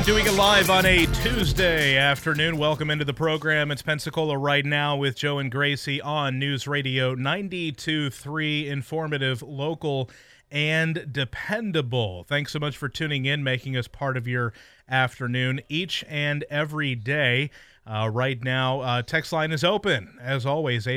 Doing it live on a Tuesday afternoon. Welcome into the program. It's Pensacola Right Now with Joe and Gracie on News Radio 92.3, informative, local, and dependable. Thanks so much for tuning in, making us part of your afternoon each and every day. Right now, text line is open, as always,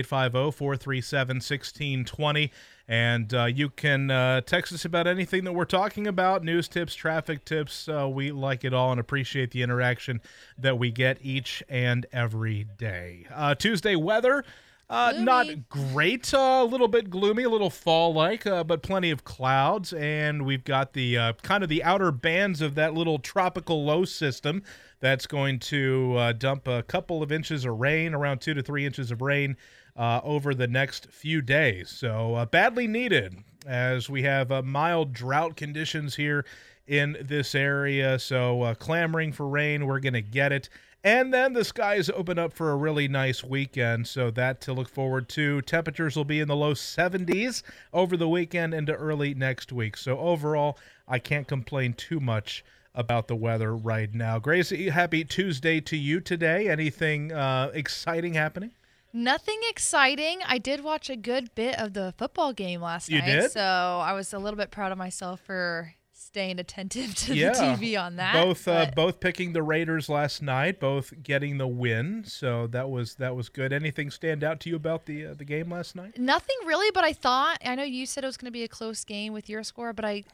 850-437-1620. And you can text us about anything that we're talking about, news tips, traffic tips. We like it all and appreciate the interaction that we get each and every day. Tuesday weather, not great, a little bit gloomy, a little fall-like, but plenty of clouds. And we've got the kind of the outer bands of that little tropical low system that's going to dump a couple of inches of rain, around 2 to 3 inches of rain, over the next few days. So badly needed as we have mild drought conditions here in this area. So clamoring for rain, we're going to get it. And then the skies open up for a really nice weekend, so that to look forward to. Temperatures will be in the low 70s over the weekend into early next week. So overall, I can't complain too much about the weather right now. Gracie, happy Tuesday to you today. Anything exciting happening? Nothing exciting. I did watch a good bit of the football game last night. You did? So I was a little bit proud of myself for staying attentive to the TV on that. Both picking the Raiders last night, both getting the win. So that was good. Anything stand out to you about the game last night? Nothing really, but I know you said it was going to be a close game with your score, but I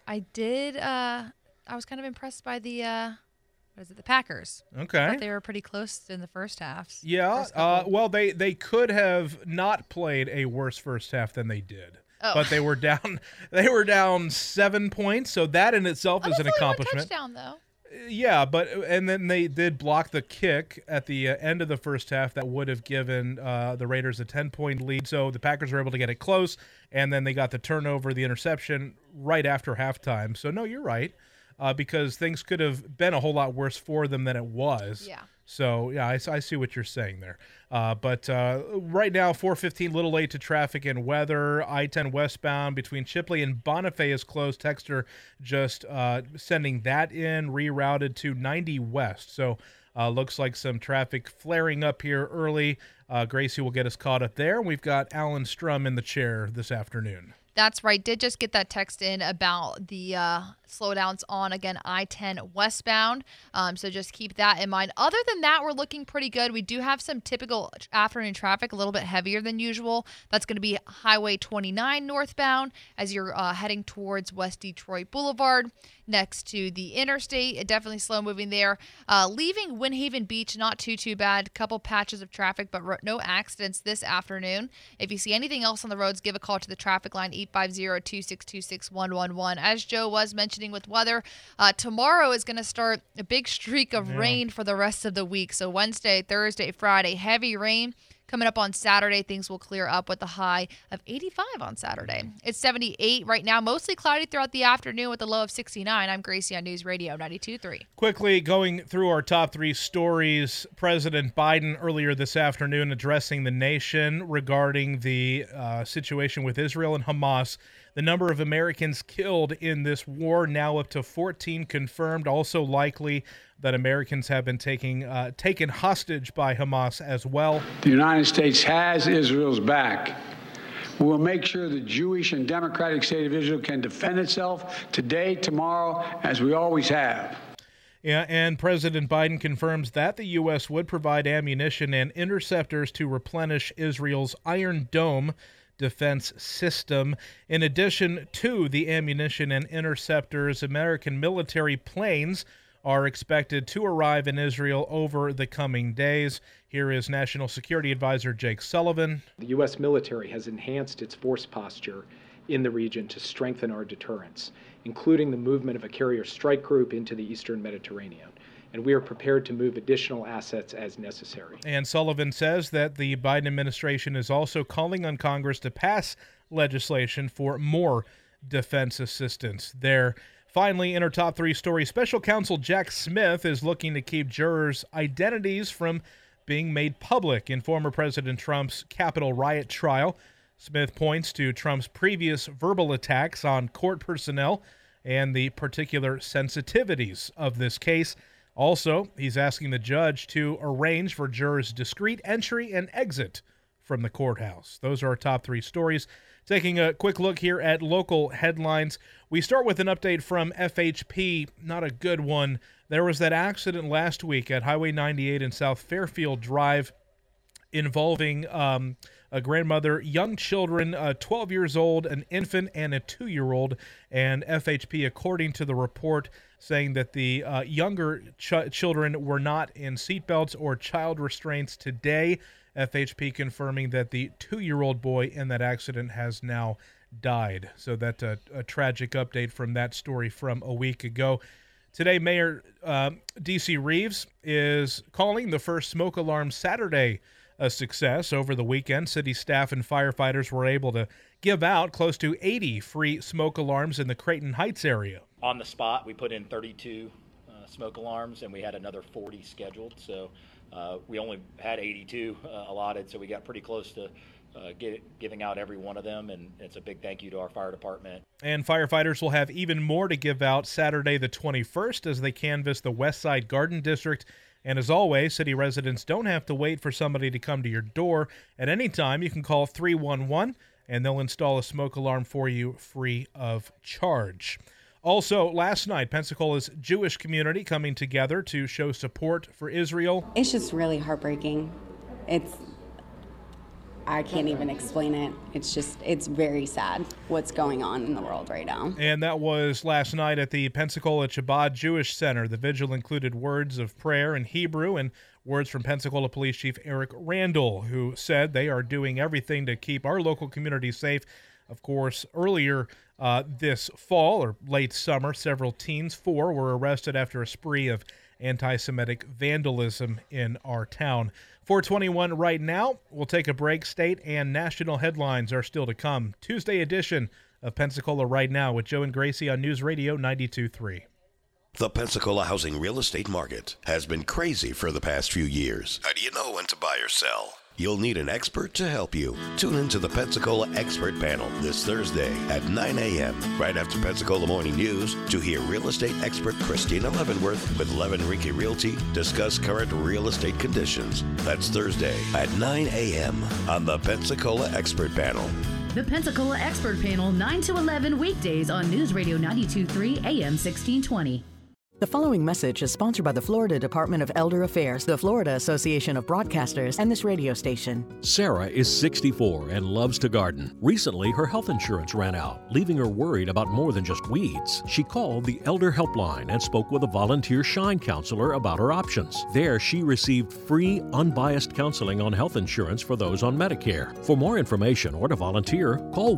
was kind of impressed by the Packers. Okay. I thought they were pretty close in the first half. Yeah. Well, they could have not played a worse first half than they did. Oh. But they were down. They were down 7 points. So that in itself is an accomplishment. Touchdown though. Yeah, and then they did block the kick at the end of the first half that would have given the Raiders a 10-point lead. So the Packers were able to get it close, and then they got the turnover, the interception right after halftime. So no, you're right. Because things could have been a whole lot worse for them than it was. Yeah. So, yeah, I see what you're saying there. But right now, 4:15, little late to traffic and weather. I-10 westbound between Chipley and Bonifay is closed. Texter just sending that in, rerouted to 90 west. So, looks like some traffic flaring up here early. Gracie will get us caught up there. We've got Alan Strum in the chair this afternoon. That's right. Did just get that text in about the slowdowns on, again, I-10 westbound. So just keep that in mind. Other than that, we're looking pretty good. We do have some typical afternoon traffic, a little bit heavier than usual. That's going to be Highway 29 northbound as you're heading towards West Detroit Boulevard next to the interstate. It definitely slow moving there. Leaving Windhaven Beach, not too bad. Couple patches of traffic, but no accidents this afternoon. If you see anything else on the roads, give a call to the traffic line, 850-262-6111. As Joe was mentioning with weather, tomorrow is going to start a big streak of rain for the rest of the week. So Wednesday, Thursday, Friday, heavy rain. Coming up on Saturday, things will clear up with a high of 85 on Saturday. It's 78 right now, mostly cloudy throughout the afternoon with a low of 69. I'm Gracie on News Radio 92.3. Quickly going through our top three stories, President Biden earlier this afternoon addressing the nation regarding the situation with Israel and Hamas. The number of Americans killed in this war now up to 14 confirmed. Also likely that Americans have been taken hostage by Hamas as well. The United States has Israel's back. We will make sure the Jewish and democratic state of Israel can defend itself today, tomorrow, as we always have. Yeah, and President Biden confirms that the U.S. would provide ammunition and interceptors to replenish Israel's Iron Dome defense system. In addition to the ammunition and interceptors, American military planes are expected to arrive in Israel over the coming days. Here is National Security Advisor Jake Sullivan. The U.S. military has enhanced its force posture in the region to strengthen our deterrence, including the movement of a carrier strike group into the eastern Mediterranean. And we are prepared to move additional assets as necessary. And Sullivan says that the Biden administration is also calling on Congress to pass legislation for more defense assistance there. Finally, in our top three stories, Special Counsel Jack Smith is looking to keep jurors' identities from being made public in former President Trump's Capitol riot trial. Smith points to Trump's previous verbal attacks on court personnel and the particular sensitivities of this case. Also, he's asking the judge to arrange for jurors' discreet entry and exit from the courthouse. Those are our top 3 stories. Taking a quick look here at local headlines, we start with an update from FHP. Not a good one. There was that accident last week at Highway 98 in South Fairfield Drive involving a grandmother, young children, 12 years old, an infant, and a 2-year-old. And FHP, according to the report, saying that the younger children were not in seatbelts or child restraints today. FHP confirming that the 2-year-old boy in that accident has now died. So that's a tragic update from that story from a week ago. Today, Mayor D.C. Reeves is calling the first Smoke Alarm Saturday a success. Over the weekend, city staff and firefighters were able to give out close to 80 free smoke alarms in the Creighton Heights area. On the spot, we put in 32 smoke alarms, and we had another 40 scheduled. So we only had 82 allotted, so we got pretty close to giving out every one of them, and it's a big thank you to our fire department. And firefighters will have even more to give out Saturday the 21st as they canvass the West Side Garden District. And as always, city residents don't have to wait for somebody to come to your door. At any time, you can call 311, and they'll install a smoke alarm for you free of charge. Also, last night, Pensacola's Jewish community coming together to show support for Israel. It's just really heartbreaking. I can't even explain it. It's very sad what's going on in the world right now. And that was last night at the Pensacola Chabad Jewish Center. The vigil included words of prayer in Hebrew and words from Pensacola Police Chief Eric Randall, who said they are doing everything to keep our local community safe. Of course, earlier this fall or late summer, several teens, 4, were arrested after a spree of anti-Semitic vandalism in our town. 4:21 right now. We'll take a break. State and national headlines are still to come. Tuesday edition of Pensacola Right Now with Joe and Gracie on News Radio 92.3. The Pensacola housing real estate market has been crazy for the past few years. How do you know when to buy or sell? You'll need an expert to help you. Tune into the Pensacola Expert Panel this Thursday at 9 a.m. right after Pensacola Morning News to hear real estate expert Christina Leavenworth with Leavenworth Realty discuss current real estate conditions. That's Thursday at 9 a.m. on the Pensacola Expert Panel. The Pensacola Expert Panel, 9 to 11 weekdays on News Radio 92.3 AM 1620. The following message is sponsored by the Florida Department of Elder Affairs, the Florida Association of Broadcasters, and this radio station. Sarah is 64 and loves to garden. Recently, her health insurance ran out, leaving her worried about more than just weeds. She called the Elder Helpline and spoke with a volunteer Shine counselor about her options. There, she received free, unbiased counseling on health insurance for those on Medicare. For more information or to volunteer, call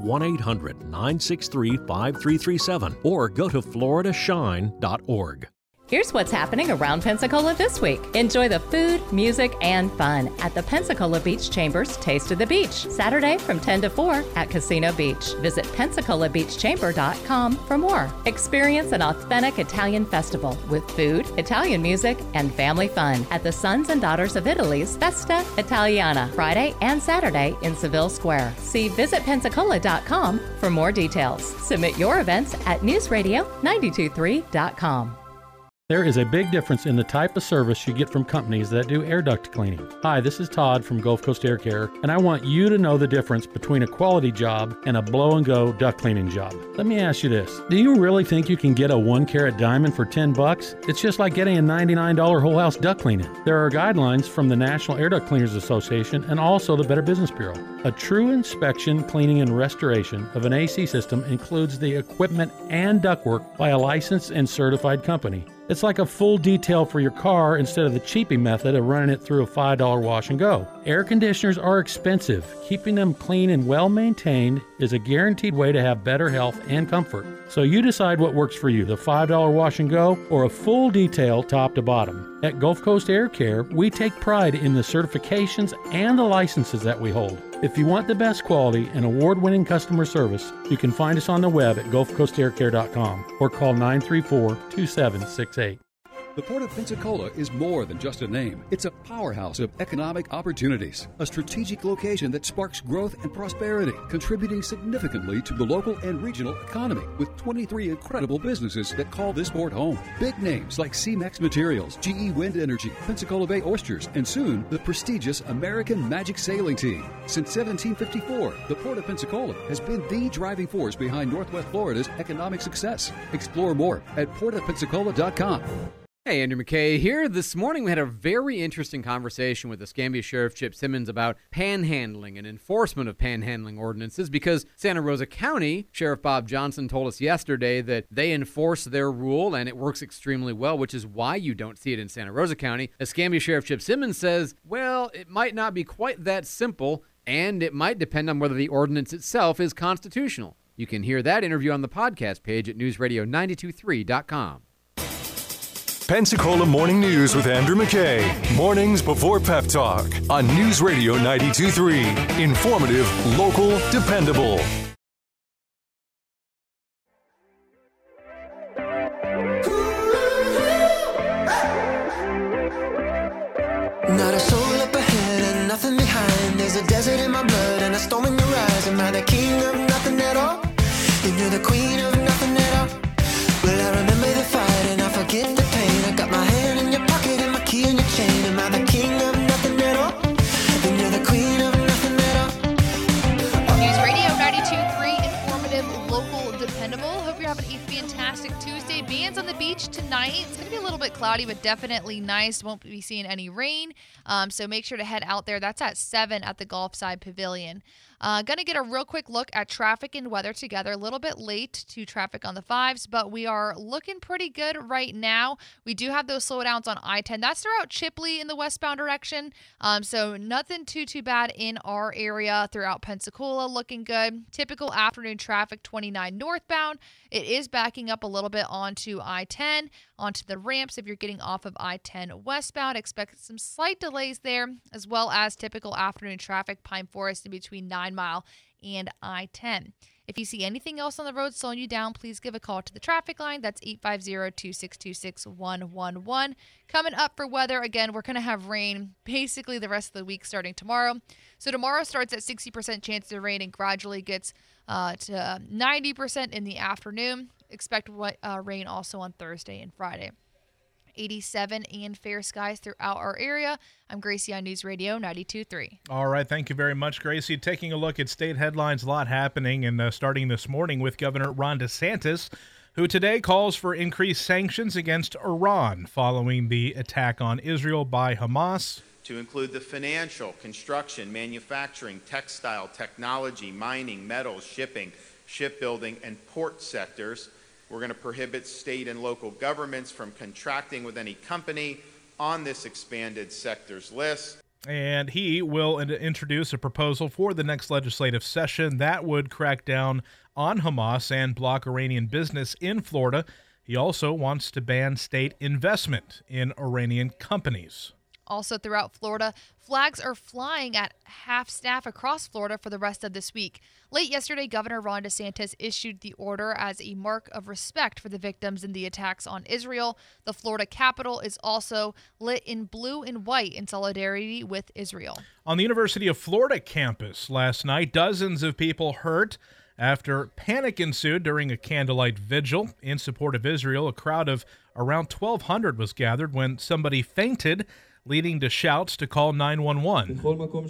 1-800-963-5337 or go to floridashine.org. Here's what's happening around Pensacola this week. Enjoy the food, music, and fun at the Pensacola Beach Chambers Taste of the Beach, Saturday from 10 to 4 at Casino Beach. Visit PensacolaBeachChamber.com for more. Experience an authentic Italian festival with food, Italian music, and family fun at the Sons and Daughters of Italy's Festa Italiana, Friday and Saturday in Seville Square. See visitpensacola.com for more details. Submit your events at newsradio923.com. There is a big difference in the type of service you get from companies that do air duct cleaning. Hi, this is Todd from Gulf Coast Air Care, and I want you to know the difference between a quality job and a blow-and-go duct cleaning job. Let me ask you this. Do you really think you can get a 1-carat diamond for $10? It's just like getting a $99 whole house duct cleaning. There are guidelines from the National Air Duct Cleaners Association and also the Better Business Bureau. A true inspection, cleaning, and restoration of an AC system includes the equipment and ductwork by a licensed and certified company. It's like a full detail for your car instead of the cheapy method of running it through a $5 wash and go. Air conditioners are expensive. Keeping them clean and well maintained is a guaranteed way to have better health and comfort. So you decide what works for you, the $5 wash and go or a full detail top to bottom. At Gulf Coast Air Care, we take pride in the certifications and the licenses that we hold. If you want the best quality and award-winning customer service, you can find us on the web at GulfCoastAirCare.com or call 934-2768. The Port of Pensacola is more than just a name. It's a powerhouse of economic opportunities, a strategic location that sparks growth and prosperity, contributing significantly to the local and regional economy, with 23 incredible businesses that call this port home. Big names like C-Mex Materials, GE Wind Energy, Pensacola Bay Oysters, and soon the prestigious American Magic Sailing Team. Since 1754, the Port of Pensacola has been the driving force behind Northwest Florida's economic success. Explore more at portofpensacola.com. Hey, Andrew McKay here. This morning we had a very interesting conversation with Escambia Sheriff Chip Simmons about panhandling and enforcement of panhandling ordinances, because Santa Rosa County Sheriff Bob Johnson told us yesterday that they enforce their rule and it works extremely well, which is why you don't see it in Santa Rosa County. Escambia Sheriff Chip Simmons says, well, it might not be quite that simple, and it might depend on whether the ordinance itself is constitutional. You can hear that interview on the podcast page at newsradio923.com. Pensacola Morning News with Andrew McKay. Mornings before Pep Talk on News Radio 92.3. Informative, local, dependable. Not a soul up ahead and nothing behind. There's a desert in my blood and a storm in your eyes. Am I the king of nothing at all? Then you're the queen of nothing at all. Well, I remember the fight and I forget the pain. I got my hand in your pocket and my key in your chain. Am I the king of nothing at all? Then you're the queen of nothing at all. News Radio 92.3, informative, local, dependable. Hope you're having a fantastic Tuesday. Bands on the beach tonight. It's going to be a little bit cloudy, but definitely nice. Won't be seeing any rain, so make sure to head out there. That's at 7 at the Gulfside Pavilion. Going to get a real quick look at traffic and weather together. A little bit late to traffic on the 5s, but we are looking pretty good right now. We do have those slowdowns on I-10. That's throughout Chipley in the westbound direction, so nothing too bad in our area. Throughout Pensacola, looking good. Typical afternoon traffic, 29 northbound. It is backing up a little bit onto I-10, onto the ramps. If you're getting off of I-10 westbound, expect some slight delays there, as well as typical afternoon traffic, Pine Forest in between 9 Mile and I-10. If you see anything else on the road slowing you down, please give a call to the traffic line. That's 850-262-6111. Coming up for weather, again, we're going to have rain basically the rest of the week starting tomorrow. So tomorrow starts at 60% chance of rain and gradually gets to 90% in the afternoon. Expect rain also on Thursday and Friday. 87 and fair skies throughout our area. I'm Gracie on News Radio 92.3. All right, thank you very much, Gracie. Taking a look at state headlines, a lot happening, and starting this morning with Governor Ron DeSantis, who today calls for increased sanctions against Iran following the attack on Israel by Hamas. To include the financial, construction, manufacturing, textile, technology, mining, metals, shipping, shipbuilding, and port sectors. We're going to prohibit state and local governments from contracting with any company on this expanded sectors list. And he will introduce a proposal for the next legislative session that would crack down on Hamas and block Iranian business in Florida. He also wants to ban state investment in Iranian companies. Also throughout Florida, flags are flying at half staff across Florida for the rest of this week. Late yesterday, Governor Ron DeSantis issued the order as a mark of respect for the victims in the attacks on Israel. The Florida Capitol is also lit in blue and white in solidarity with Israel. On the University of Florida campus last night, dozens of people hurt after panic ensued during a candlelight vigil in support of Israel. A crowd of around 1,200 was gathered when somebody fainted, leading to shouts to call 911.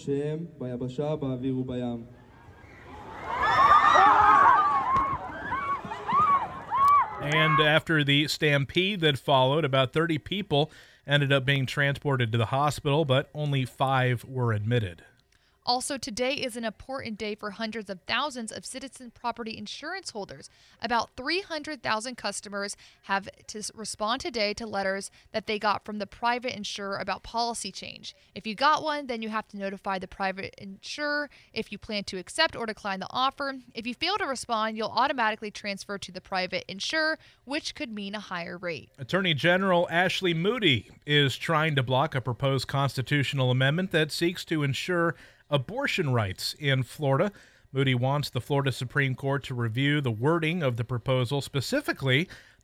And after the stampede that followed, about 30 people ended up being transported to the hospital, but only 5 were admitted. Also, today is an important day for hundreds of thousands of citizen property insurance holders. About 300,000 customers have to respond today to letters that they got from the private insurer about policy change. If you got one, then you have to notify the private insurer if you plan to accept or decline the offer. If you fail to respond, you'll automatically transfer to the private insurer, which could mean a higher rate. Attorney General Ashley Moody is trying to block a proposed constitutional amendment that seeks to ensure abortion rights in Florida. Moody wants the Florida Supreme Court to review the wording of the proposal, specifically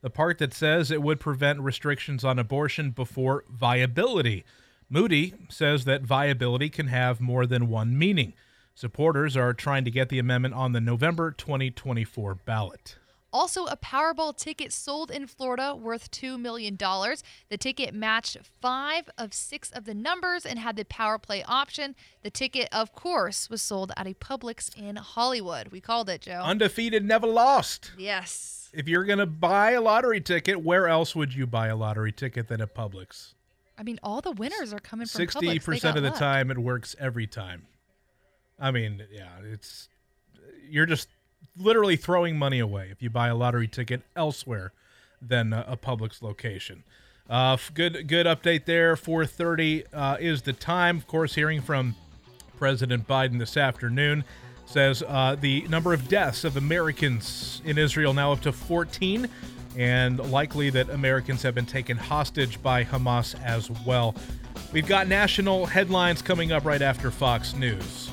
the part that says it would prevent restrictions on abortion before viability. Moody says that viability can have more than one meaning. Supporters are trying to get the amendment on the November 2024 ballot. Also, a Powerball ticket sold in Florida worth $2 million. The ticket matched 5 of 6 of the numbers and had the Power Play option. The ticket, of course, was sold at a Publix in Hollywood. We called it, Joe. Undefeated, never lost. Yes. If you're going to buy a lottery ticket, where else would you buy a lottery ticket than at Publix? I mean, all the winners are coming from 60% Publix. of the time, it works every time. I mean, yeah, you're just literally throwing money away if you buy a lottery ticket elsewhere than a Publix location. Good update there. 4:30 is the time. Of course, hearing from President Biden this afternoon says the number of deaths of Americans in Israel now up to 14, and likely that Americans have been taken hostage by Hamas as well. We've got national headlines coming up right after Fox News.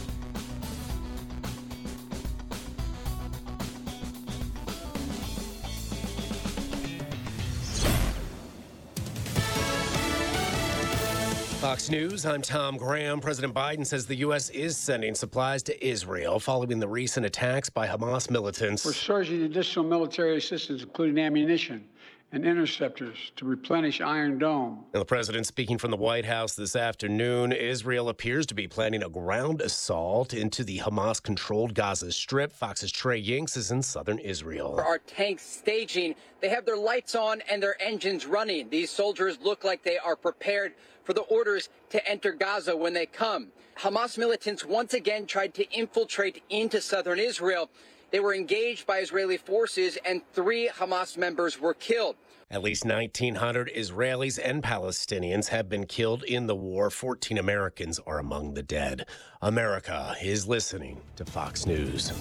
Fox News, I'm Tom Graham. President Biden says the U.S. is sending supplies to Israel following the recent attacks by Hamas militants. We're surging additional military assistance, including ammunition and interceptors, to replenish Iron Dome. Now, the president speaking from the White House this afternoon. Israel appears to be planning a ground assault into the Hamas-controlled Gaza Strip. Fox's Trey Yinks is in southern Israel. Our tanks staging. They have their lights on and their engines running. These soldiers look like they are prepared for the orders to enter Gaza when they come. Hamas militants once again tried to infiltrate into southern Israel. They were engaged by Israeli forces, and 3 Hamas members were killed. At least 1,900 Israelis and Palestinians have been killed in the war. 14 Americans are among the dead. America is listening to Fox News.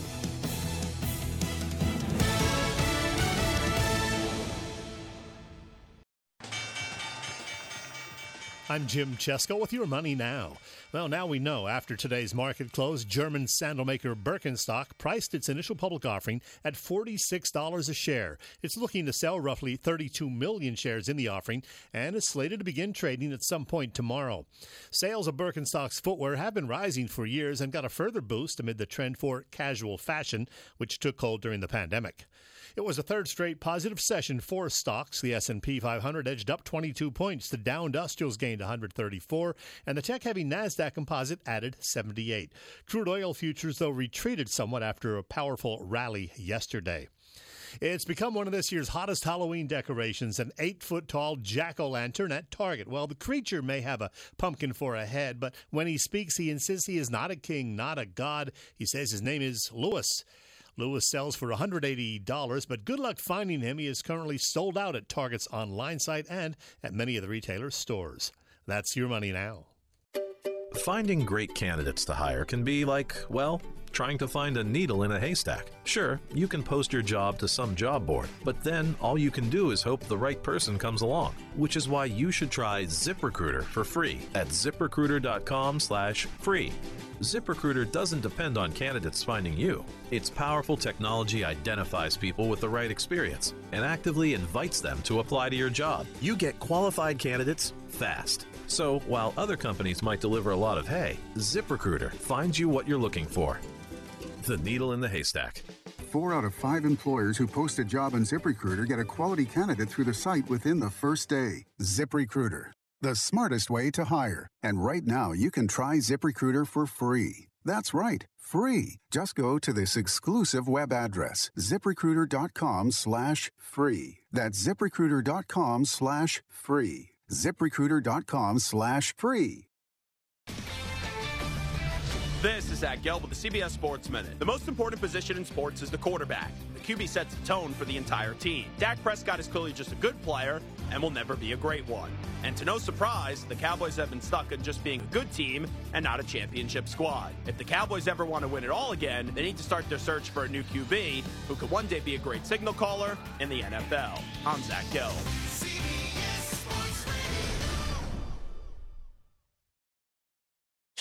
I'm Jim Chesko with your Money Now. Well, now we know after today's market close, German sandal maker Birkenstock priced its initial public offering at $46 a share. It's looking to sell roughly 32 million shares in the offering and is slated to begin trading at some point tomorrow. Sales of Birkenstock's footwear have been rising for years and got a further boost amid the trend for casual fashion, which took hold during the pandemic. It was a third straight positive session for stocks. The S&P 500 edged up 22 points. The Dow Industrials gained 134, and the tech-heavy NASDAQ Composite added 78. Crude oil futures, though, retreated somewhat after a powerful rally yesterday. It's become one of this year's hottest Halloween decorations, an 8-foot-tall jack-o'-lantern at Target. Well, the creature may have a pumpkin for a head, but when he speaks, he insists he is not a king, not a god. He says his name is Louis. Louis sells for $180, but good luck finding him. He is currently sold out at Target's online site and at many of the retailer's stores. That's your Money Now. Finding great candidates to hire can be like, well, trying to find a needle in a haystack. Sure, you can post your job to some job board, but then all you can do is hope the right person comes along, which is why you should try ZipRecruiter for free at ZipRecruiter.com/free. ZipRecruiter doesn't depend on candidates finding you. Its powerful technology identifies people with the right experience and actively invites them to apply to your job. You get qualified candidates fast. So while other companies might deliver a lot of hay, ZipRecruiter finds you what you're looking for. The needle in the haystack. 4 out of 5 employers who post a job on ZipRecruiter get a quality candidate through the site within the first day. ZipRecruiter, the smartest way to hire. And right now, you can try ZipRecruiter for free. That's right, free. Just go to this exclusive web address, ZipRecruiter.com/free. That's ZipRecruiter.com/free. ZipRecruiter.com/free. This is Zach Gelb with the CBS Sports Minute. The most important position in sports is the quarterback. The QB sets the tone for the entire team. Dak Prescott is clearly just a good player and will never be a great one. And to no surprise, the Cowboys have been stuck in just being a good team and not a championship squad. If the Cowboys ever want to win it all again, they need to start their search for a new QB who could one day be a great signal caller in the NFL. I'm Zach Gelb.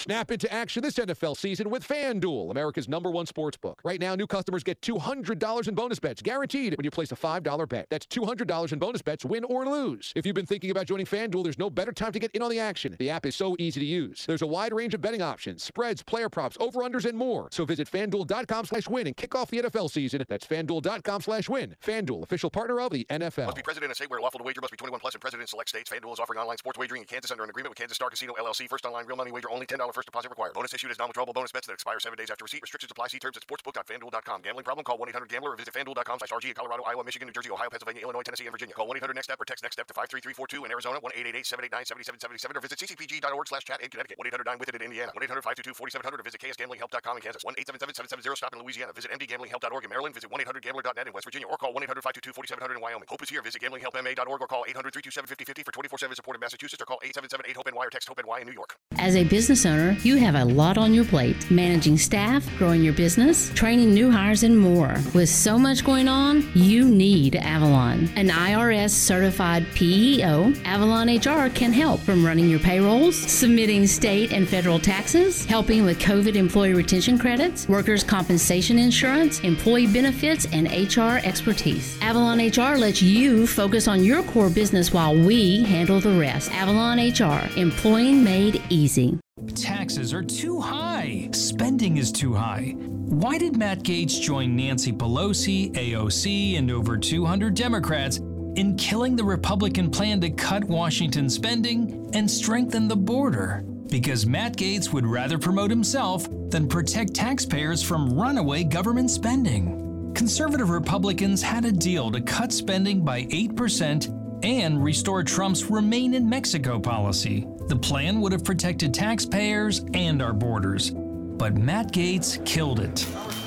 Snap into action this NFL season with FanDuel, America's #1 sportsbook. Right now, new customers get $200 in bonus bets guaranteed when you place a $5 bet. That's $200 in bonus bets, win or lose. If you've been thinking about joining FanDuel, there's no better time to get in on the action. The app is so easy to use. There's a wide range of betting options, spreads, player props, over-unders, and more. So visit FanDuel.com/win and kick off the NFL season. That's FanDuel.com/win. FanDuel, official partner of the NFL. Must be present in a state where lawful to wager, must be 21 plus and present in select states. FanDuel is offering online sports wagering in Kansas under an agreement with Kansas Star Casino LLC. First online real money wager only. $10 first deposit required. Bonus issued as non-withdrawable bonus bets that expire 7 days after receipt. Restrictions apply. See terms at sportsbook.fanduel.com. Gambling problem? Call 1-800-GAMBLER or visit FanDuel.com/RG in Colorado, Iowa, Michigan, New Jersey, Ohio, Pennsylvania, Illinois, Tennessee, and Virginia. Call 1-800-NEXT-STEP or text NEXT-STEP to 53342 in Arizona, 1-888-789-7777 or visit ccpg.org/chat in Connecticut. 1-800-9-WITH-IT in Indiana. 1-800-522-4700 or visit KSGamblingHelp.com in Kansas. 1-877-770-STOP in Louisiana. Visit mdgamblinghelp.org in Maryland. Visit 1-800-GAMBLER.net in West Virginia or call 1-800-522-4700 in Wyoming. Hope is here. Visit gamblinghelpma.org or call 800-327-5050 for 24/7 support in Massachusetts or call 877-8-HOPE-NY or text HOPE-NY in New York. As a business owner, you have a lot on your plate. Managing staff, growing your business, training new hires, and more. With so much going on, you need Avalon. An IRS certified PEO, Avalon HR can help from running your payrolls, submitting state and federal taxes, helping with COVID employee retention credits, workers' compensation insurance, employee benefits, and HR expertise. Avalon HR lets you focus on your core business while we handle the rest. Avalon HR, employing made easy. Taxes are too high. Spending is too high. Why did Matt Gaetz join Nancy Pelosi, AOC, and over 200 Democrats in killing the Republican plan to cut Washington spending and strengthen the border? Because Matt Gaetz would rather promote himself than protect taxpayers from runaway government spending. Conservative Republicans had a deal to cut spending by 8% and restore Trump's Remain in Mexico policy. The plan would have protected taxpayers and our borders. But Matt Gaetz killed it.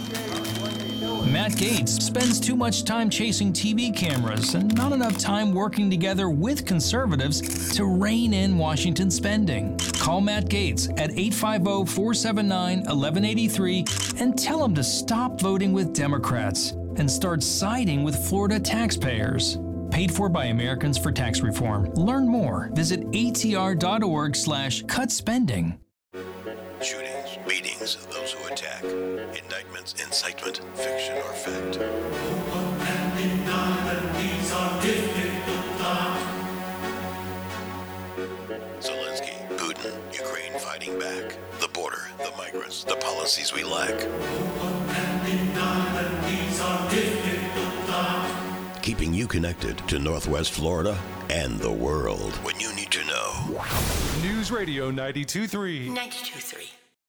Matt Gaetz spends too much time chasing TV cameras and not enough time working together with conservatives to rein in Washington spending. Call Matt Gaetz at 850-479-1183 and tell him to stop voting with Democrats and start siding with Florida taxpayers. Paid for by Americans for Tax Reform. Learn more. Visit atr.org/cutspending. Shootings, beatings, those who attack, indictments, incitement, fiction or fact. Zelensky, Putin, Ukraine fighting back. The border, the migrants, the policies we lack. Keeping you connected to Northwest Florida and the world when you need to know. News Radio 92.3. 92.3.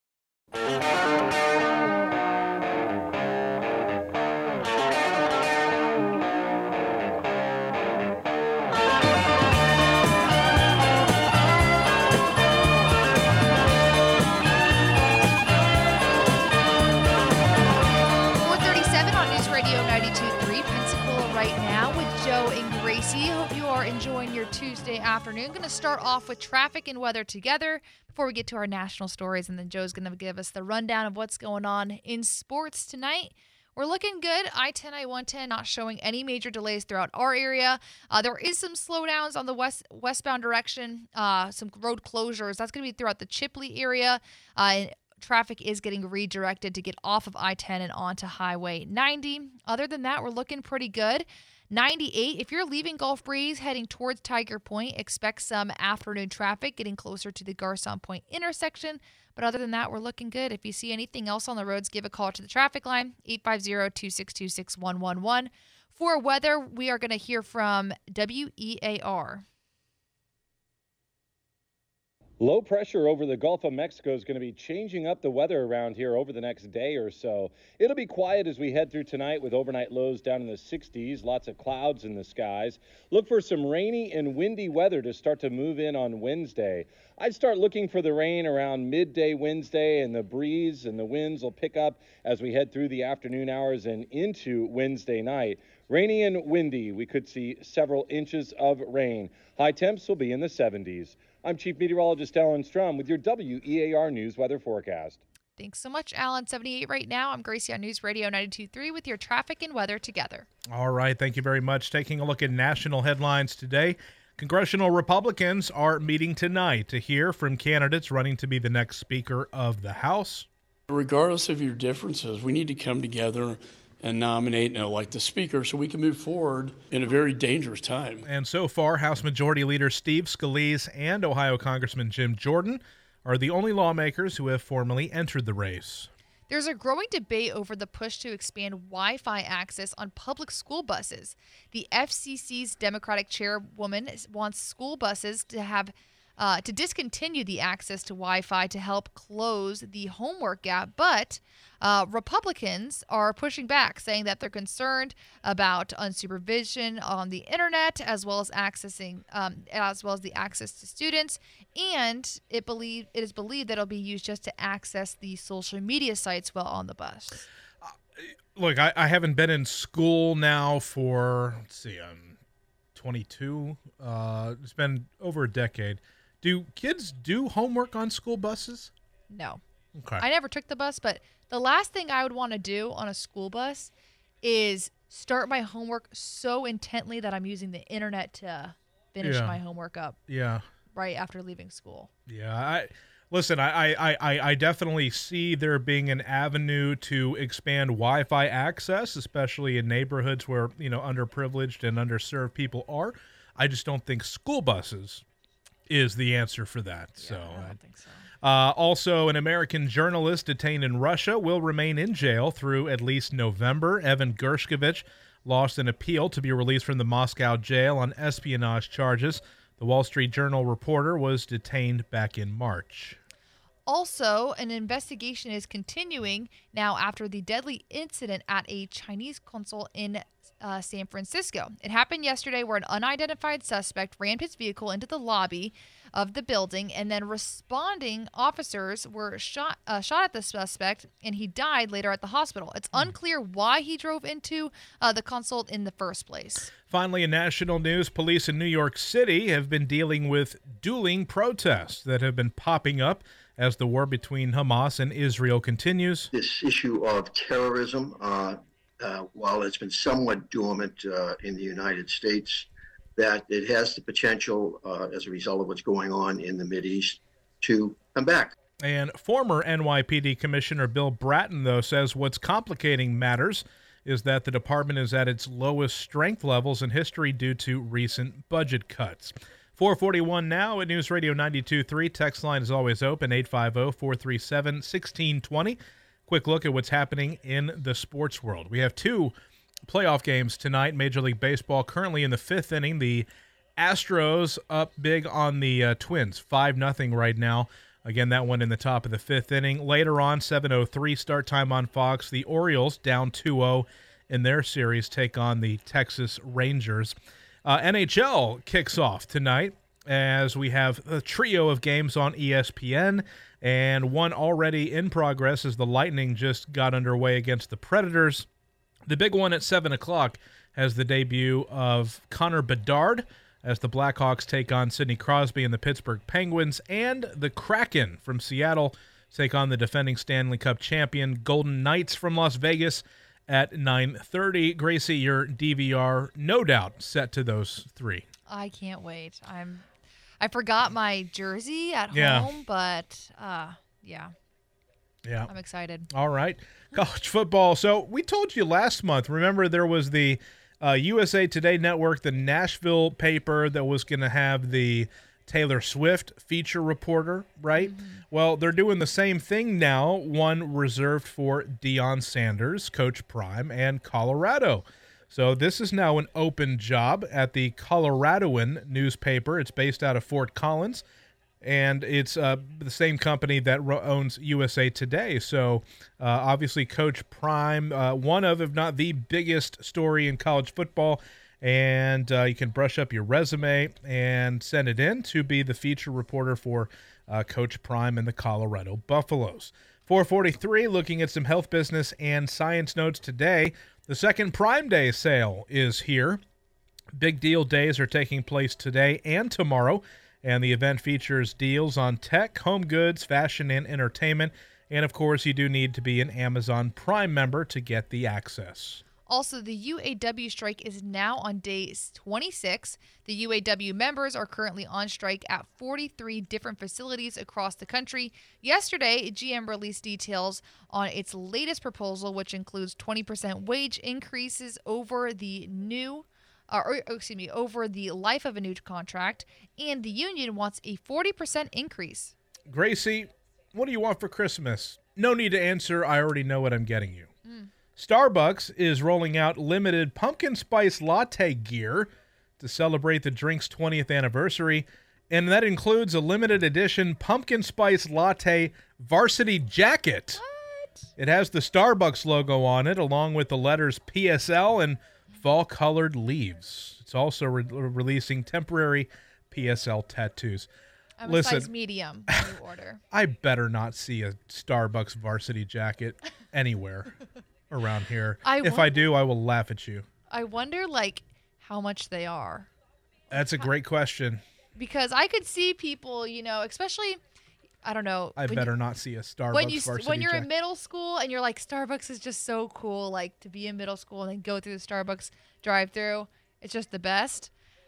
Right now with Joe and Gracie. Hope you are enjoying your Tuesday afternoon. Going to start off with traffic and weather together before we get to our national stories, and then Joe's going to give us the rundown of what's going on in sports tonight. We're looking good. I-10, I-110 not showing any major delays throughout our area. There is some slowdowns on the westbound direction, some road closures. That's going to be throughout the Chipley area. Traffic is getting redirected to get off of I-10 and onto Highway 90. Other than that, we're looking pretty good. 98, if you're leaving Gulf Breeze heading towards Tiger Point, expect some afternoon traffic getting closer to the Garcon Point intersection. But other than that, we're looking good. If you see anything else on the roads, give a call to the traffic line, 850-262-6111. For weather, we are going to hear from WEAR. Low pressure over the Gulf of Mexico is going to be changing up the weather around here over the next day or so. It'll be quiet as we head through tonight with overnight lows down in the 60s, lots of clouds in the skies. Look for some rainy and windy weather to start to move in on Wednesday. I'd start looking for the rain around midday Wednesday, and the breeze and the winds will pick up as we head through the afternoon hours and into Wednesday night. Rainy and windy, we could see several inches of rain. High temps will be in the 70s. I'm Chief Meteorologist Alan Strum with your WEAR News weather forecast. Thanks so much, Alan. 78 right now. I'm Gracie on News Radio 92.3 with your traffic and weather together. All right. Thank you very much. Taking a look at national headlines today. Congressional Republicans are meeting tonight to hear from candidates running to be the next Speaker of the House. Regardless of your differences, we need to come together and nominate and elect the Speaker so we can move forward in a very dangerous time. And so far, House Majority Leader Steve Scalise and Ohio Congressman Jim Jordan are the only lawmakers who have formally entered the race. There's a growing debate over the push to expand Wi-Fi access on public school buses. The FCC's Democratic chairwoman wants school buses to have to discontinue the access to Wi-Fi to help close the homework gap, but Republicans are pushing back, saying that they're concerned about unsupervision on the internet, as well as the access to students, and it is believed that it'll be used just to access the social media sites while on the bus. Look, I haven't been in school now for, I'm 22. It's been over a decade. Do kids do homework on school buses? No. Okay. I never took the bus, but the last thing I would want to do on a school bus is start my homework so intently that I'm using the internet to finish my homework up. Yeah. Right after leaving school. Yeah. I definitely see there being an avenue to expand Wi-Fi access, especially in neighborhoods where, underprivileged and underserved people are. I just don't think school buses is the answer for that. Yeah, I don't think so. Also, an American journalist detained in Russia will remain in jail through at least November. Evan Gershkovich lost an appeal to be released from the Moscow jail on espionage charges. The Wall Street Journal reporter was detained back in March. Also, an investigation is continuing now after the deadly incident at a Chinese consulate in San Francisco. It happened yesterday where an unidentified suspect rammed his vehicle into the lobby of the building, and then responding officers were shot at the suspect, and he died later at the hospital. It's unclear why he drove into the consulate in the first place. Finally, in national news, police in New York City have been dealing with dueling protests that have been popping up as the war between Hamas and Israel continues. This issue of terrorism, while it's been somewhat dormant in the United States, that it has the potential, as a result of what's going on in the Mideast, to come back. And former NYPD Commissioner Bill Bratton, though, says what's complicating matters is that the department is at its lowest strength levels in history due to recent budget cuts. 4:41 now at News Radio 92.3. Text line is always open, 850-437-1620. Quick look at what's happening in the sports world. We have two playoff games tonight. Major League Baseball currently in the fifth inning. The Astros up big on the Twins, 5-0 right now. Again, that one in the top of the fifth inning. Later on, 7:03 start time on Fox. The Orioles down 2-0 in their series take on the Texas Rangers. NHL kicks off tonight as we have a trio of games on ESPN, and one already in progress as the Lightning just got underway against the Predators. The big one at 7 o'clock has the debut of Connor Bedard as the Blackhawks take on Sidney Crosby and the Pittsburgh Penguins, and the Kraken from Seattle take on the defending Stanley Cup champion Golden Knights from Las Vegas at 9:30. Gracie, your DVR, no doubt, set to those three. I can't wait. I forgot my jersey at home, but yeah. I'm excited. All right. College football. So we told you last month, remember there was the USA Today Network, the Nashville paper that was going to have the Taylor Swift feature reporter, right? Mm-hmm. Well, they're doing the same thing now, one reserved for Deion Sanders, Coach Prime, and Colorado. So this is now an open job at the Coloradoan newspaper. It's based out of Fort Collins, and it's the same company that owns USA Today. So obviously Coach Prime, one of, if not the biggest story in college football, and you can brush up your resume and send it in to be the feature reporter for Coach Prime and the Colorado Buffaloes. 4:43, looking at some health, business, and science notes today. The second Prime Day sale is here. Big deal days are taking place today and tomorrow, and the event features deals on tech, home goods, fashion, and entertainment. And, of course, you do need to be an Amazon Prime member to get the access. Also, the UAW strike is now on day 26. The UAW members are currently on strike at 43 different facilities across the country. Yesterday, GM released details on its latest proposal, which includes 20% wage increases over the over the life of a new contract, and the union wants a 40% increase. Gracie, what do you want for Christmas? No need to answer. I already know what I'm getting you. Starbucks is rolling out limited pumpkin spice latte gear to celebrate the drink's 20th anniversary, and that includes a limited edition pumpkin spice latte varsity jacket. What? It has the Starbucks logo on it, along with the letters PSL and fall-colored leaves. It's also releasing temporary PSL tattoos. I'm a size medium when you order. I better not see a Starbucks varsity jacket anywhere around here. If I do, I will laugh at you. I wonder, how much they are. That's a great question. Because I could see people, especially, I don't know. I better not see a Starbucks varsity When you're jacket. in middle school and you're like, Starbucks is just so cool, to be in middle school and then go through the Starbucks drive-through. It's just the best.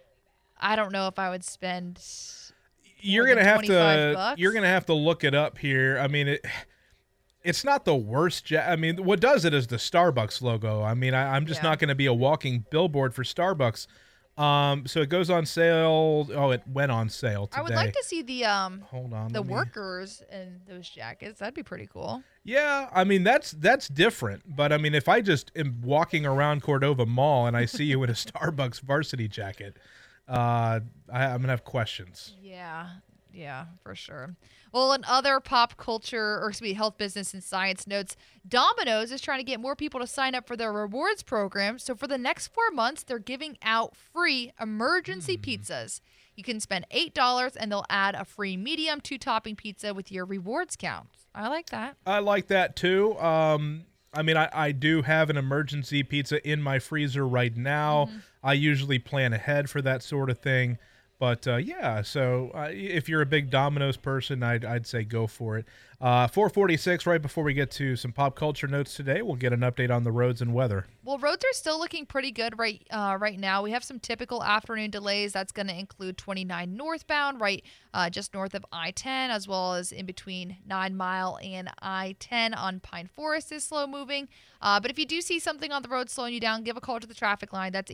I don't know if I would spend You're gonna have $25. You're gonna have to look it up here. I mean, it's not the worst. What does it is the Starbucks logo. I mean, I'm just not going to be a walking billboard for Starbucks. So it goes on sale. Oh, it went on sale today. I would like to see the Hold on, the workers in those jackets. That'd be pretty cool. Yeah, I mean that's different. But I mean, if I just am walking around Cordova Mall and I see you in a Starbucks varsity jacket, I'm gonna have questions. Yeah, for sure. Well, in other pop culture, health, business, and science notes, Domino's is trying to get more people to sign up for their rewards program. So for the next 4 months, they're giving out free emergency pizzas. You can spend $8 and they'll add a free medium 2-topping pizza with your rewards count. I like that. I like that too. I mean, I do have an emergency pizza in my freezer right now. I usually plan ahead for that sort of thing. But, so if you're a big Domino's person, I'd say go for it. 4:46, right before we get to some pop culture notes today, we'll get an update on the roads and weather. Well, roads are still looking pretty good right now. We have some typical afternoon delays. That's going to include 29 northbound, just north of I-10, as well as in between 9 Mile and I-10 on Pine Forest is slow moving. But if you do see something on the road slowing you down, give a call to the traffic line. That's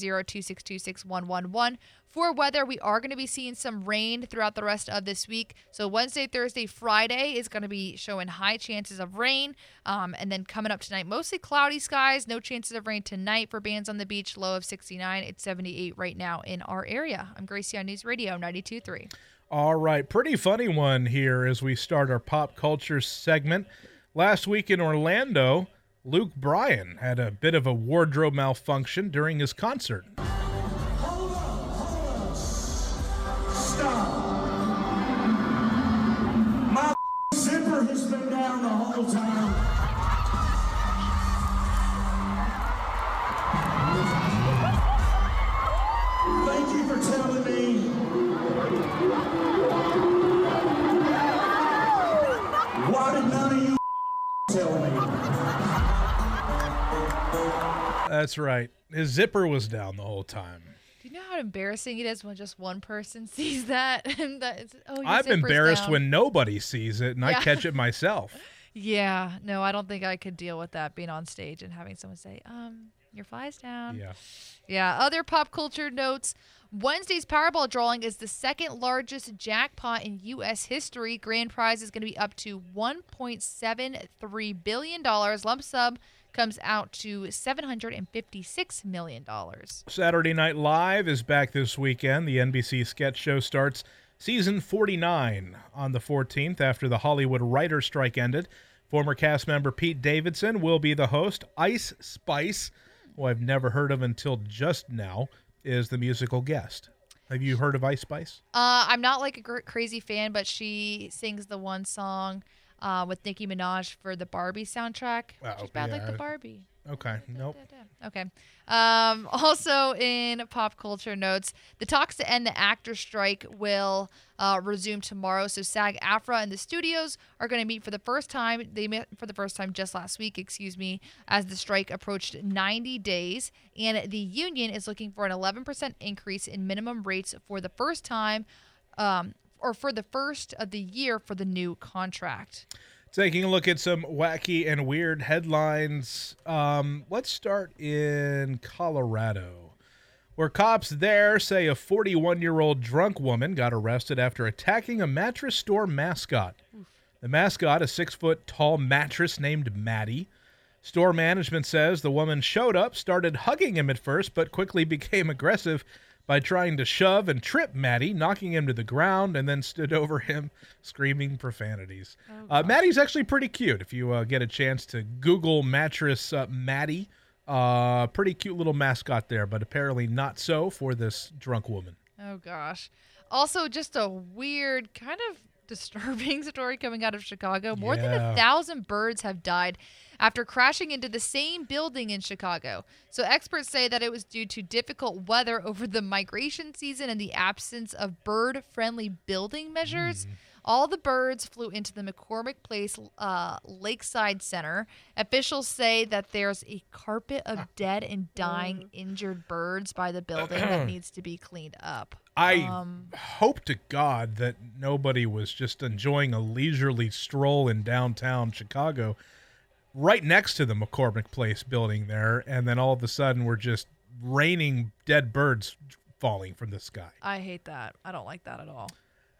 850-262-6111. For weather, we are going to be seeing some rain throughout the rest of this week. So Wednesday, Thursday, Friday is going to be showing high chances of rain. And then coming up tonight, mostly cloudy skies. No chances of rain tonight for bands on the beach. Low of 69. It's 78 right now in our area. I'm Gracie on News Radio 92.3. All right. Pretty funny one here as we start our pop culture segment. Last week in Orlando, Luke Bryan had a bit of a wardrobe malfunction during his concert. My zipper has been down the whole time. Thank you for telling me. Why did none of you tell me? That's right. His zipper was down the whole time. Do you know how embarrassing it is when just one person sees that? And I'm embarrassed when nobody sees it and I catch it myself. Yeah. No, I don't think I could deal with that, being on stage and having someone say, your fly's down. Yeah. Other pop culture notes. Wednesday's Powerball drawing is the second largest jackpot in U.S. history. Grand prize is going to be up to $1.73 billion. Lump sum comes out to $756 million. Saturday Night Live is back this weekend. The NBC sketch show starts season 49 on the 14th after the Hollywood writer strike ended. Former cast member Pete Davidson will be the host. Ice Spice, who I've never heard of until just now, is the musical guest. Have you heard of Ice Spice? I'm not like a crazy fan, but she sings the one song with Nicki Minaj for the Barbie soundtrack. She's bad like the Barbie. Okay. Nope. Okay. Also in pop culture notes, the talks to end the actor strike will resume tomorrow. So SAG-AFTRA and the studios are going to meet for the first time. They met for the first time just last week, as the strike approached 90 days. And the union is looking for an 11% increase in minimum rates for the first time, or for the first of the year for the new contract. Taking a look at some wacky and weird headlines. Let's start in Colorado, where cops there say a 41-year-old drunk woman got arrested after attacking a mattress store mascot. The mascot, a 6-foot-tall mattress named Maddie. Store management says the woman showed up, started hugging him at first, but quickly became aggressive by trying to shove and trip Maddie, knocking him to the ground, and then stood over him, screaming profanities. Maddie's actually pretty cute. If you get a chance to Google mattress Maddie, pretty cute little mascot there, but apparently not so for this drunk woman. Oh, gosh. Also, just a weird, kind of disturbing story coming out of Chicago. More than 1,000 birds have died after crashing into the same building in Chicago. So experts say that it was due to difficult weather over the migration season and the absence of bird-friendly building measures. All the birds flew into the McCormick Place Lakeside Center. Officials say that there's a carpet of dead and dying injured birds by the building that needs to be cleaned up. I hope to God that nobody was just enjoying a leisurely stroll in downtown Chicago right next to the McCormick Place building there, and then all of a sudden we're just raining dead birds falling from the sky. I hate that. I don't like that at all.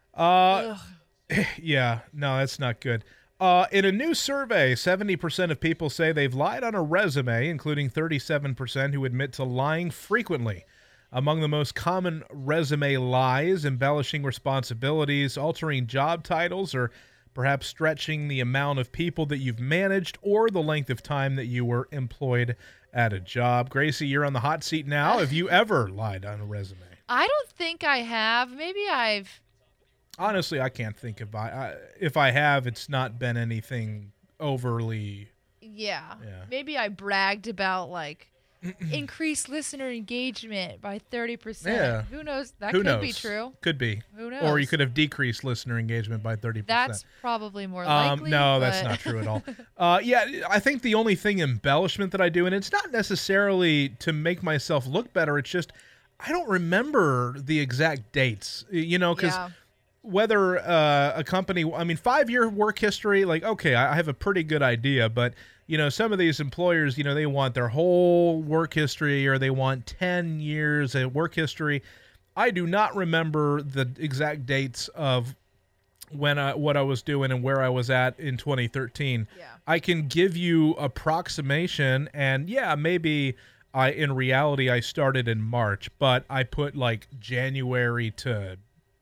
Yeah, no, that's not good. In a new survey, 70% of people say they've lied on a resume, including 37% who admit to lying frequently. Among the most common resume lies, embellishing responsibilities, altering job titles, or perhaps stretching the amount of people that you've managed or the length of time that you were employed at a job. Gracie, you're on the hot seat now. Have you ever lied on a resume? I don't think I have. Maybe I've... Honestly, I can't think if I have, it's not been anything overly... Yeah. Maybe I bragged about, like, increased listener engagement by 30%. Yeah. Who knows? That Who could knows? be true. Could be. Who knows? Or you could have decreased listener engagement by 30%. That's probably more likely. No, that's not true at all. I think the only thing embellishment that I do, and it's not necessarily to make myself look better, it's just I don't remember the exact dates, because whether a company, 5-year work history, like, okay, I have a pretty good idea, but some of these employers, they want their whole work history, or they want 10 years of work history. I do not remember the exact dates of when what I was doing and where I was at in 2013. I can give you approximation, and maybe in reality I started in March, but I put like January to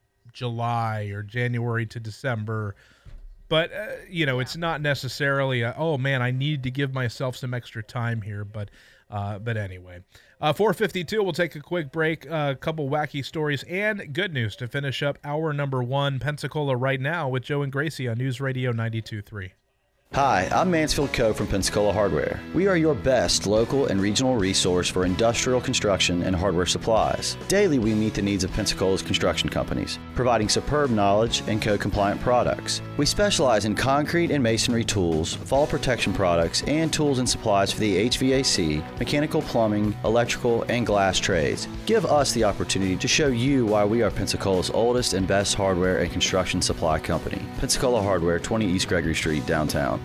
July or January to December. But, it's not necessarily I need to give myself some extra time here. But anyway, 4:52, we'll take a quick break, a couple wacky stories and good news to finish up hour number 1, Pensacola Right Now with Joe and Gracie on News Radio 92.3. Hi, I'm Mansfield Coe from Pensacola Hardware. We are your best local and regional resource for industrial construction and hardware supplies. Daily, we meet the needs of Pensacola's construction companies, providing superb knowledge and code-compliant products. We specialize in concrete and masonry tools, fall protection products, and tools and supplies for the HVAC, mechanical, plumbing, electrical, and glass trades. Give us the opportunity to show you why we are Pensacola's oldest and best hardware and construction supply company. Pensacola Hardware, 20 East Gregory Street, downtown.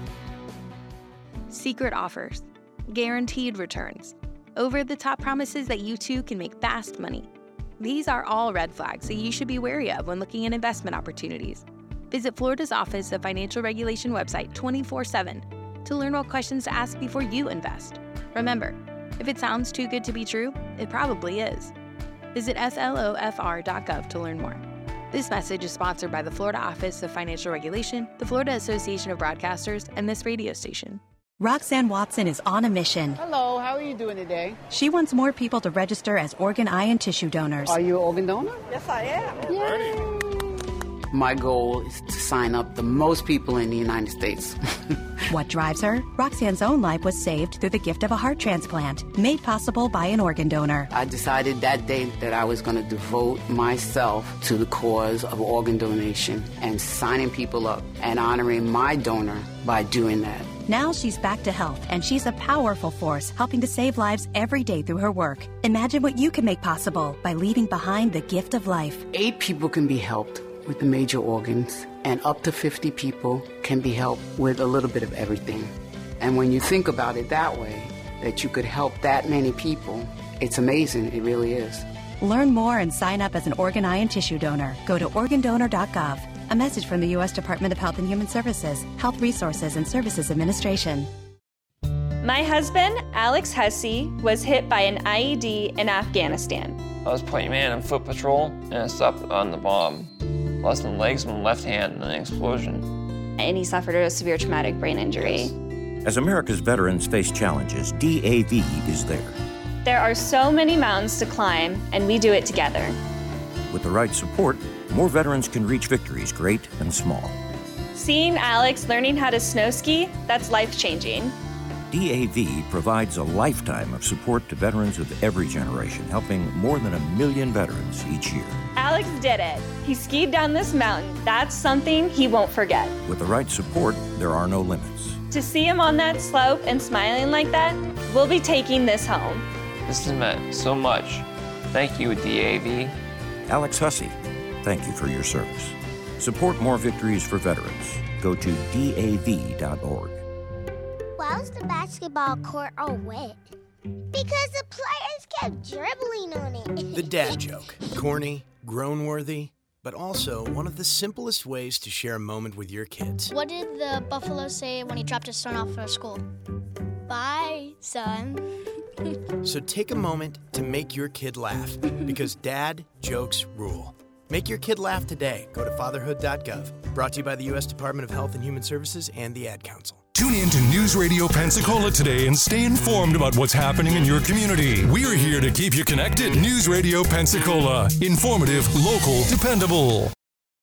Secret offers, guaranteed returns, over-the-top promises that you too can make fast money. These are all red flags that you should be wary of when looking at investment opportunities. Visit Florida's Office of Financial Regulation website 24/7 to learn what questions to ask before you invest. Remember, if it sounds too good to be true, it probably is. Visit slofr.gov to learn more. This message is sponsored by the Florida Office of Financial Regulation, the Florida Association of Broadcasters, and this radio station. Roxanne Watson is on a mission. Hello, how are you doing today? She wants more people to register as organ, eye, and tissue donors. Are you an organ donor? Yes, I am. Yay. My goal is to sign up the most people in the United States. What drives her? Roxanne's own life was saved through the gift of a heart transplant, made possible by an organ donor. I decided that day that I was going to devote myself to the cause of organ donation and signing people up and honoring my donor by doing that. Now she's back to health, and she's a powerful force helping to save lives every day through her work. Imagine what you can make possible by leaving behind the gift of life. 8 people can be helped with the major organs, and up to 50 people can be helped with a little bit of everything. And when you think about it that way, that you could help that many people, it's amazing. It really is. Learn more and sign up as an organ, eye, and tissue donor. Go to organdonor.gov. A message from the U.S. Department of Health and Human Services, Health Resources and Services Administration. My husband, Alex Hussey, was hit by an IED in Afghanistan. I was playing man on foot patrol, and I stopped on the bomb. Lost my legs and my left hand in an explosion. And he suffered a severe traumatic brain injury. As America's veterans face challenges, DAV is there. There are so many mountains to climb, and we do it together. With the right support, more veterans can reach victories great and small. Seeing Alex learning how to snow ski, that's life-changing. DAV provides a lifetime of support to veterans of every generation, helping more than 1 million veterans each year. Alex did it. He skied down this mountain. That's something he won't forget. With the right support, there are no limits. To see him on that slope and smiling like that, we'll be taking this home. This has meant so much. Thank you, DAV. Alex Hussey, thank you for your service. Support more victories for veterans. Go to DAV.org. Why was the basketball court all wet? Because the players kept dribbling on it. The dad joke. Corny, groan-worthy, but also one of the simplest ways to share a moment with your kids. What did the buffalo say when he dropped his son off for school? Bye, son. So take a moment to make your kid laugh, because dad jokes rule. Make your kid laugh today. Go to fatherhood.gov. Brought to you by the U.S. Department of Health and Human Services and the Ad Council. Tune in to News Radio Pensacola today and stay informed about what's happening in your community. We're here to keep you connected. News Radio Pensacola. Informative, local, dependable.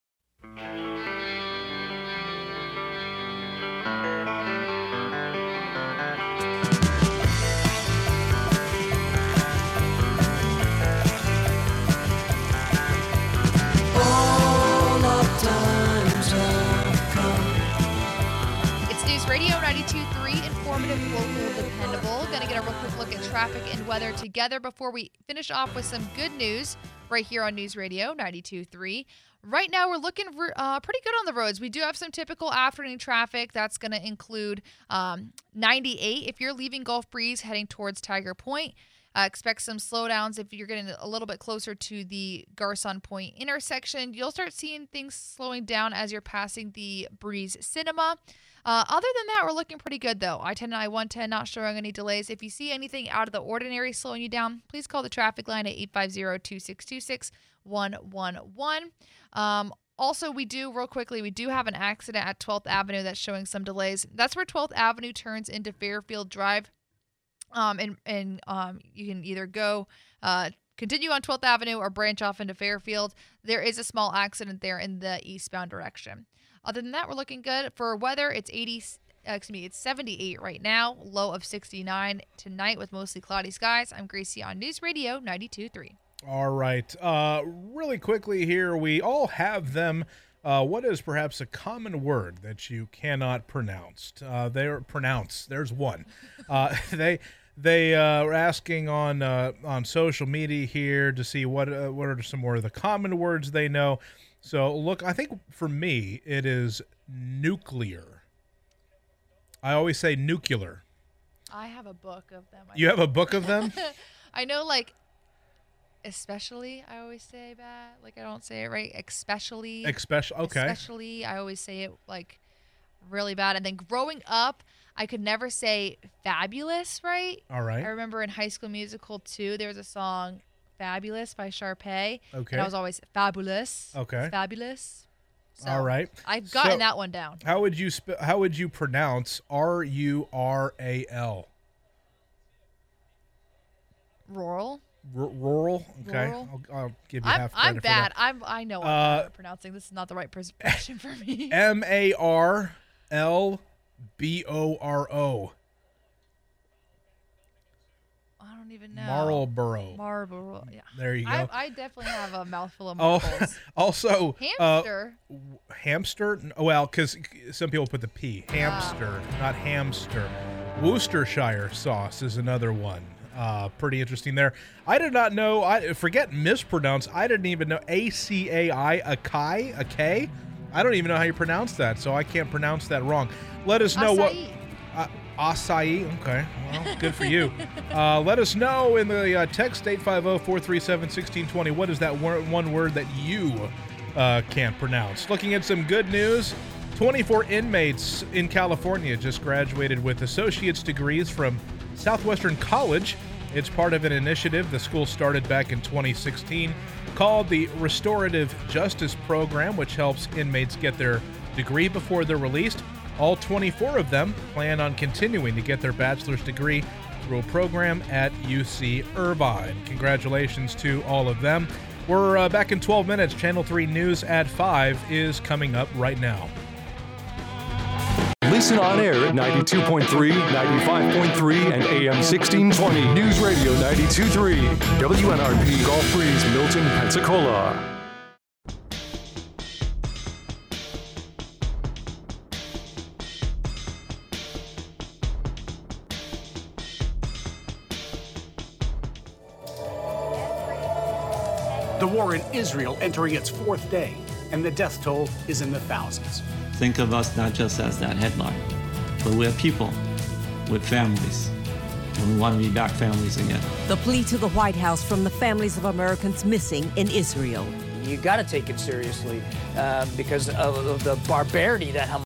Radio 92.3, informative, local, dependable. Going to get a real quick look at traffic and weather together before we finish off with some good news right here on News Radio 92.3. Right now, we're looking for, pretty good on the roads. We do have some typical afternoon traffic. That's going to include 98 if you're leaving Gulf Breeze heading towards Tiger Point. Expect some slowdowns if you're getting a little bit closer to the Garcon Point intersection. You'll start seeing things slowing down as you're passing the Breeze Cinema. Other than that, we're looking pretty good, though. I-10 and I-110 not showing any delays. If you see anything out of the ordinary slowing you down, please call the traffic line at 850-266-111. Also, we do have an accident at 12th Avenue that's showing some delays. That's where 12th Avenue turns into Fairfield Drive. You can either go continue on 12th Avenue or branch off into Fairfield. There is a small accident there in the eastbound direction. Other than that, we're looking good. For weather, it's 78 right now, low of 69 tonight with mostly cloudy skies. I'm Gracie on News Radio 92.3. All right. Really quickly here, we all have them. What is perhaps a common word that you cannot pronounce? There's one. They are asking on social media here to see what are some more of the common words they know. So look, I think for me it is nuclear. I always say nuclear. I have a book of them. You have a book of them? I know, like, especially, I always say that. Like, I don't say it right. Especially. Okay. Especially, I always say it, like, really bad. And then growing up, I could never say fabulous right. All right. I remember in High School Musical 2, there was a song, Fabulous by Sharpay. Okay. And I was always fabulous. Okay. Fabulous. So all right. I've gotten that one down. How would you pronounce RURAL? Rural. Rural. Okay. Rural? I'll give you half credit I'm for bad. that. I know I'm not pronouncing. This is not the right expression for me. Marlboro. I don't even know. Marlboro. Yeah. There you go. I definitely have a mouthful of marbles. Also, hamster. Hamster? Well, because some people put the P. Hamster, not hamster. Worcestershire sauce is another one. Pretty interesting there. I did not know. Forget mispronounce. I didn't even know Acai, a K. I don't even know how you pronounce that, so I can't pronounce that wrong. Let us know Acai. Acai. Okay, well, good for you. Let us know in the text 850-437-1620. What is that one word that you can't pronounce? Looking at some good news. 24 inmates in California just graduated with associate's degrees from Southwestern College. It's part of an initiative the school started back in 2016 called the Restorative Justice Program, which helps inmates get their degree before they're released. All 24 of them plan on continuing to get their bachelor's degree through a program at UC Irvine. Congratulations to all of them. We're back in 12 minutes. Channel 3 News at 5 is coming up right now. Listen on air at 92.3, 95.3, and AM 1620. News Radio 92.3. WNRP Gulf Breeze, Milton, Pensacola. The war in Israel entering its fourth day, and the death toll is in the thousands. Think of us not just as that headline, but we're people with families, and we want to be back families again. The plea to the White House from the families of Americans missing in Israel. You got to take it seriously because of the barbarity that Hamas